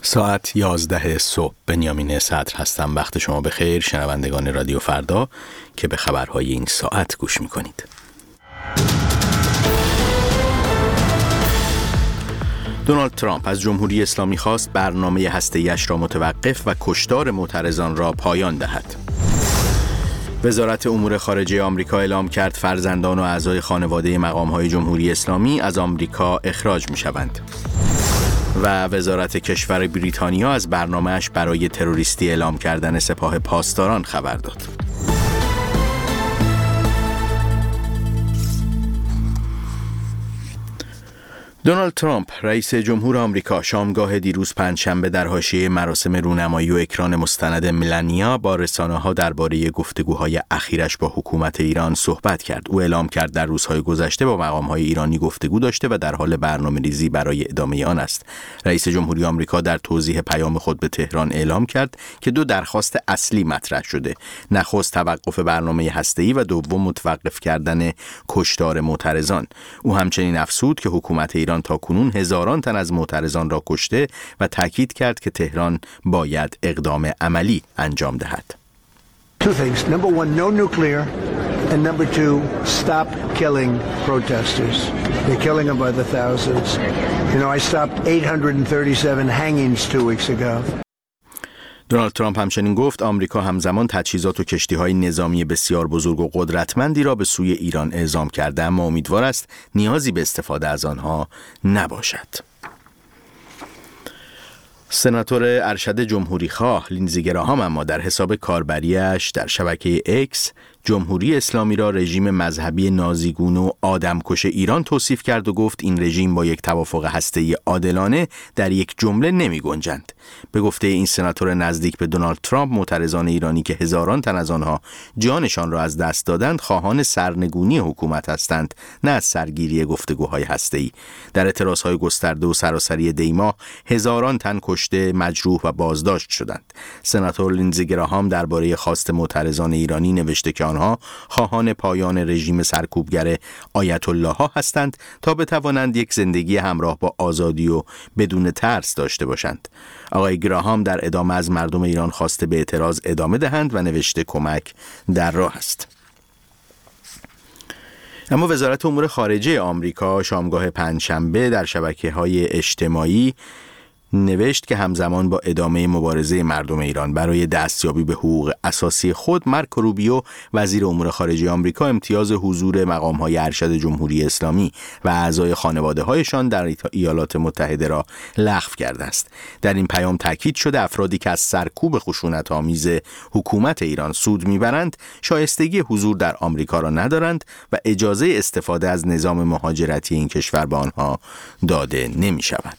ساعت 11 صبح. بنیامین صدر هستم. وقت شما بخیر شنوندگان رادیو فردا که به خبرهای این ساعت گوش میکنید. دونالد ترامپ از جمهوری اسلامی خواست برنامه هسته‌ای‌اش را متوقف و کشتار معترضان را پایان دهد. وزارت امور خارجه آمریکا اعلام کرد فرزندان و اعضای خانواده مقام‌های جمهوری اسلامی از آمریکا اخراج می‌شوند. و وزارت کشور بریتانیا از برنامه‌اش برای تروریستی اعلام کردن سپاه پاسداران خبر داد. دونالد ترامپ رئیس جمهور آمریکا شامگاه دیروز پنجشنبه در حاشیه مراسم رونمایی و اکران مستند ملانیا با رسانه‌ها درباره گفتگوهای اخیرش با حکومت ایران صحبت کرد. او اعلام کرد در روزهای گذشته با مقام‌های ایرانی گفتگو داشته و در حال برنامه‌ریزی برای ادامه آن است. رئیس جمهوری آمریکا در توضیح پیام خود به تهران اعلام کرد که دو درخواست اصلی مطرح شده: نخست توقف برنامه هسته‌ای و دوم متوقف کردن کشتار معترضان. او همچنین افزود که حکومت ایران تا کنون هزاران تن از معترضان را کشته و تاکید کرد که تهران باید اقدام عملی انجام دهد. Two things. Number one, no nuclear. And number two, stop killing protesters. They're killing them by the thousands. You know, I stopped 837 hangings 2 weeks ago. دونالد ترامپ همچنین گفت آمریکا همزمان تجهیزات و کشتی‌های نظامی بسیار بزرگ و قدرتمندی را به سوی ایران اعزام کرده، اما امیدوار است نیازی به استفاده از آنها نباشد. سناتور ارشد جمهوریخواه لینزی گراهام اما در حساب کاربریش در شبکه اکس جمهوری اسلامی را رژیم مذهبی نازیگون و آدمکش ایران توصیف کرد و گفت این رژیم با یک توافق هسته‌ای عادلانه در یک جمله نمی گنجند. به گفته این سناتور نزدیک به دونالد ترامپ، معترضان ایرانی که هزاران تن از آنها جانشان را از دست دادند خواهان سرنگونی حکومت هستند، نه از سرگیری گفتگوهای هسته‌ای. در اعتراضهای گسترده و سراسری دیما هزاران تن کشته، مجروح و بازداشت شدند. سناتور لینزی گراهام درباره خواست معترضان ایرانی نوشته که آنها خواهان پایان رژیم سرکوبگر آیت الله ها هستند تا بتوانند یک زندگی همراه با آزادی و بدون ترس داشته باشند. آقای گراهام در ادامه از مردم ایران خواسته به اعتراض ادامه دهند و نوشته کمک در راه است. اما وزارت امور خارجه آمریکا شامگاه پنجشنبه در شبکه‌های اجتماعی نوشت که همزمان با ادامه مبارزه مردم ایران برای دستیابی به حقوق اساسی خود، مارکو روبیو وزیر امور خارجه آمریکا امتیاز حضور مقام‌های ارشد جمهوری اسلامی و اعضای خانواده‌هایشان در ایالات متحده را لغو کرده است. در این پیام تاکید شده افرادی که از سرکوب خشونت‌آمیز حکومت ایران سود می‌برند شایستگی حضور در آمریکا را ندارند و اجازه استفاده از نظام مهاجرتی این کشور به آنها داده نمی‌شود.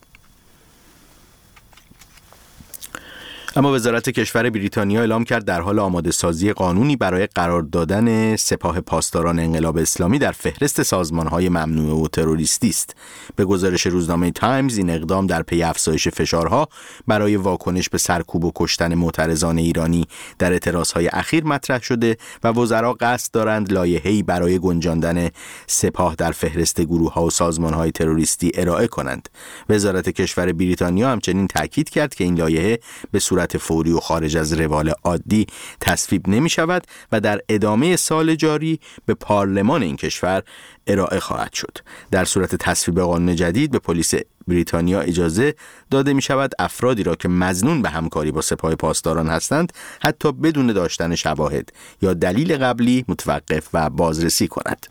اما وزارت کشور بریتانیا اعلام کرد در حال آماده سازی قانونی برای قرار دادن سپاه پاسداران انقلاب اسلامی در فهرست سازمان‌های ممنوعه و تروریستی است. به گزارش روزنامه تایمز این اقدام در پی افزایش فشارها برای واکنش به سرکوب و کشتن معترضان ایرانی در اعتراضهای اخیر مطرح شده و وزرا قصد دارند لایحه‌ای برای گنجاندن سپاه در فهرست گروه‌ها و سازمان‌های تروریستی ارائه کنند. وزارت کشور بریتانیا همچنین تاکید کرد که این لایحه به صورت فوری و خارج از روال عادی تصویب نمی شود و در ادامه سال جاری به پارلمان این کشور ارائه خواهد شد. در صورت تصویب قانون جدید به پلیس بریتانیا اجازه داده می شود افرادی را که مظنون به همکاری با سپاه پاسداران هستند حتی بدون داشتن شواهد یا دلیل قبلی متوقف و بازرسی کند.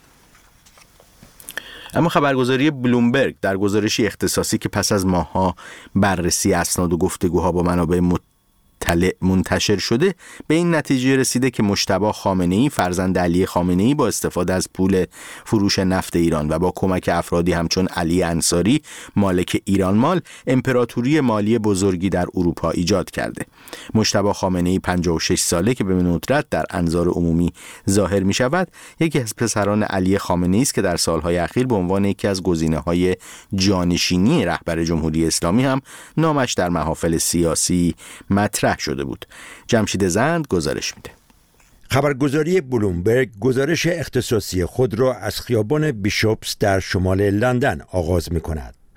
اما خبرگزاری بلومبرگ در گزارشی اختصاصی که پس از ماه‌ها بررسی اسناد و گفتگوها با منابع منتشر شده به این نتیجه رسیده که مجتبی خامنه‌ای فرزند علی خامنه‌ای با استفاده از پول فروش نفت ایران و با کمک افرادی همچون علی انصاری مالک ایران مال امپراتوری مالی بزرگی در اروپا ایجاد کرده. مجتبی خامنه‌ای 56 ساله که به ندرت در انظار عمومی ظاهر می شود یکی از پسران علی خامنه‌ای است که در سالهای اخیر به عنوان یکی از گزینه‌های جانشینی رهبر جمهوری اسلامی هم نامش در محافل سیاسی مطرح شده بود. جمشید زند گزارش میده. خبرگزاری بلومبرگ گزارش اختصاصی خود را از خیابان بیشوپس در شمال لندن آغاز می‌کند.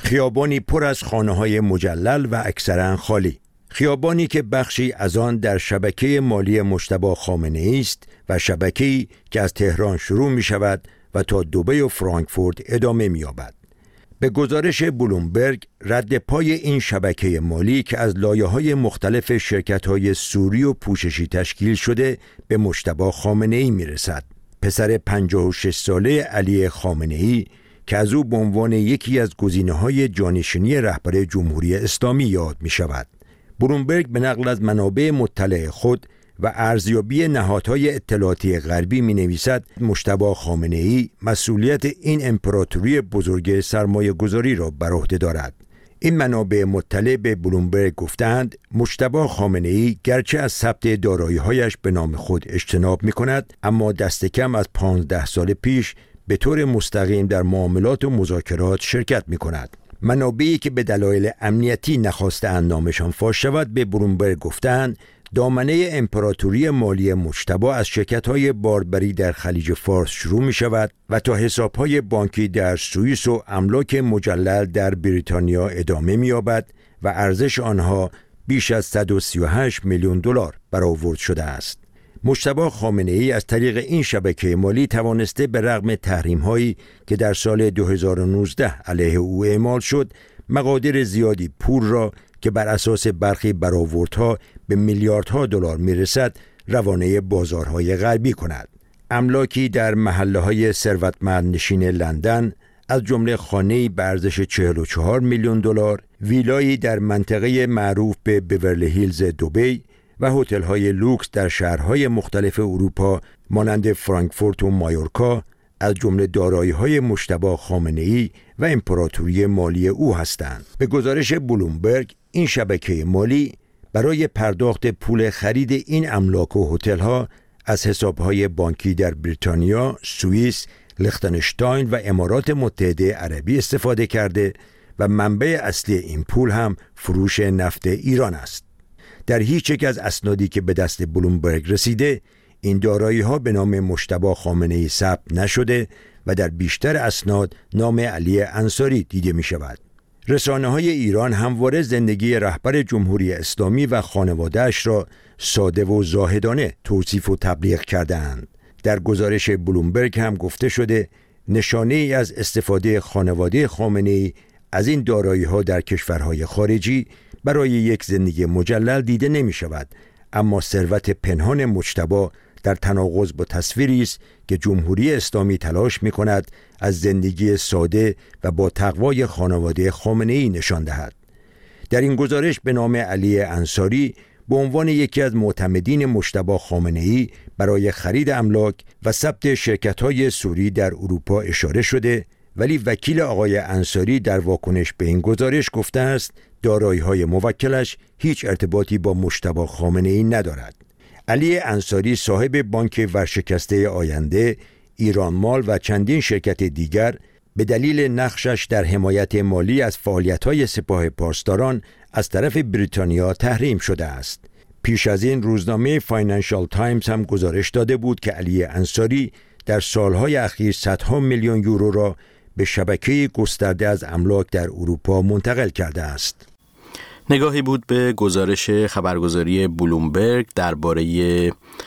خیابانی پر از خانه‌های مجلل و اکثرا خالی. خیابانی که بخشی از آن در شبکه مالی مجتبی خامنه‌ای است و شبکه‌ای که از تهران شروع می‌شود و تا دبی و فرانکفورت ادامه می‌یابد. به گزارش بلومبرگ، رد پای این شبکه مالی که از لایه‌های مختلف شرکت‌های سوری و پوششی تشکیل شده به مجتبی خامنه‌ای می‌رسد. پسر 56 ساله علی خامنه‌ای که از او به عنوان یکی از گزینه‌های جانشینی رهبر جمهوری اسلامی یاد می‌شود. بلومبرگ به نقل از منابع مطلع خود و ارزیابی نهادهای اطلاعاتی غربی می‌نویسد مجتبی خامنه‌ای مسئولیت این امپراتوری بزرگ سرمایه‌گذاری را بر عهده دارد. این منابع مطلع به بلومبرگ گفتند مجتبی خامنه‌ای گرچه از ثبت دارایی‌هایش به نام خود اجتناب می‌کند، اما دست کم از 15 سال پیش به طور مستقیم در معاملات و مذاکرات شرکت می‌کند. منابعی که به دلایل امنیتی نخواستند نامشان فاش شود به بلومبرگ گفتند دامنه امپراتوری مالی مجتبی از شرکت‌های باربری در خلیج فارس شروع می‌شود و تا حساب‌های بانکی در سوئیس و املاک مجلل در بریتانیا ادامه می‌یابد و ارزش آنها بیش از 138 میلیون دلار برآورد شده است. مجتبی خامنه‌ای از طریق این شبکه مالی توانسته به رغم تحریم‌هایی که در سال 2019 علیه او اعمال شد، مقادیر زیادی پول را که بر اساس برخی برآوردها به میلیاردها دلار میرسد روانه بازارهای غربی کند. املاکی در محله‌های ثروتمند نشین لندن از جمله خانه‌ای به ارزش 44 میلیون دلار، ویلایی در منطقه معروف به بیورلی هیلز دبی و هتل‌های لوکس در شهرهای مختلف اروپا مانند فرانکفورت و مایورکا از جمله دارایی‌های مجتبی خامنه‌ای و امپراتوری مالی او هستند. به گزارش بلومبرگ، این شبکه مالی برای پرداخت پول خرید این املاک و هتل‌ها از حساب‌های بانکی در بریتانیا، سوئیس، لختنشتاین و امارات متحده عربی استفاده کرده و منبع اصلی این پول هم فروش نفت ایران است. در هیچ یک از اسنادی که به دست بلومبرگ رسیده، این دارایی‌ها به نام مجتبی خامنه‌ای ثبت نشده و در بیشتر اسناد نام علی انصاری دیده می‌شود. رسانه‌های ایران همواره زندگی رهبر جمهوری اسلامی و خانواده‌اش را ساده و زاهدانه توصیف و تبلیغ کرده‌اند. در گزارش بلومبرگ هم گفته شده نشانه‌ای از استفاده خانواده خامنه‌ای از این دارایی‌ها در کشورهای خارجی برای یک زندگی مجلل دیده نمی‌شود، اما ثروت پنهان مجتبی در تناقض با تصویری است که جمهوری اسلامی تلاش می‌کند از زندگی ساده و با تقوای خانواده خامنه‌ای نشان دهد. در این گزارش به نام علی انصاری به عنوان یکی از معتمدین مجتبی خامنه‌ای برای خرید املاک و ثبت شرکت‌های سوری در اروپا اشاره شده، ولی وکیل آقای انصاری در واکنش به این گزارش گفته است دارایی‌های موکلش هیچ ارتباطی با مجتبی خامنه‌ای ندارد. علی انصاری صاحب بانک ورشکسته آینده، ایران مال و چندین شرکت دیگر به دلیل نقشش در حمایت مالی از فعالیت‌های سپاه پاسداران از طرف بریتانیا تحریم شده است. پیش از این روزنامه فاینانشال تایمز هم گزارش داده بود که علی انصاری در سالهای اخیر صدها میلیون یورو را به شبکه گسترده از املاک در اروپا منتقل کرده است. نگاهی بود به گزارش خبرگزاری بلومبرگ درباره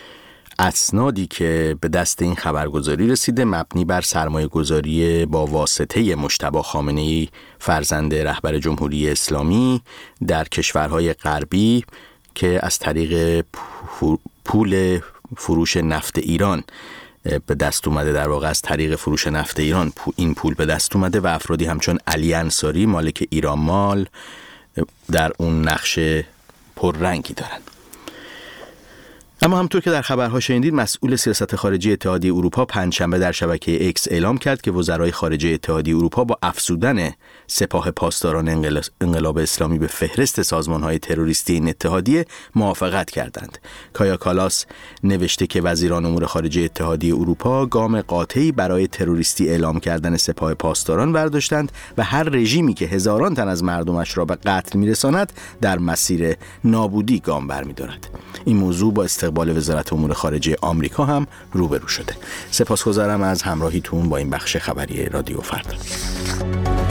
اسنادی که به دست این خبرگزاری رسیده مبنی بر سرمایه‌گذاری با واسطه مجتبی خامنه‌ای فرزند رهبر جمهوری اسلامی در کشورهای غربی که از طریق پول فروش نفت ایران به دست اومده، در واقع از طریق فروش نفت ایران این پول به دست اومده و افرادی همچون علی انصاری مالک ایران مال در اون نقش پررنگی دارن. اما همونطور که در خبرها شنیدید، مسئول سیاست خارجی اتحادیه اروپا پنجشنبه در شبکه اکس اعلام کرد که وزرای خارجه اتحادیه اروپا با افزودن سپاه پاسداران انقلاب اسلامی به فهرست سازمان‌های تروریستی این اتحادیه موافقت کردند. کایا کالاس نوشته که وزیران امور خارجه اتحادیه اروپا گام قاطعی برای تروریستی اعلام کردن سپاه پاسداران برداشتند و هر رژیمی که هزاران تن از مردمش را به قتل می‌رساند در مسیر نابودی گام برمی‌دارد. این موضوع با استقبال وزارت امور خارجه آمریکا هم روبرو شده. سپاسگزارم از همراهیتون با این بخش خبری رادیو فردا.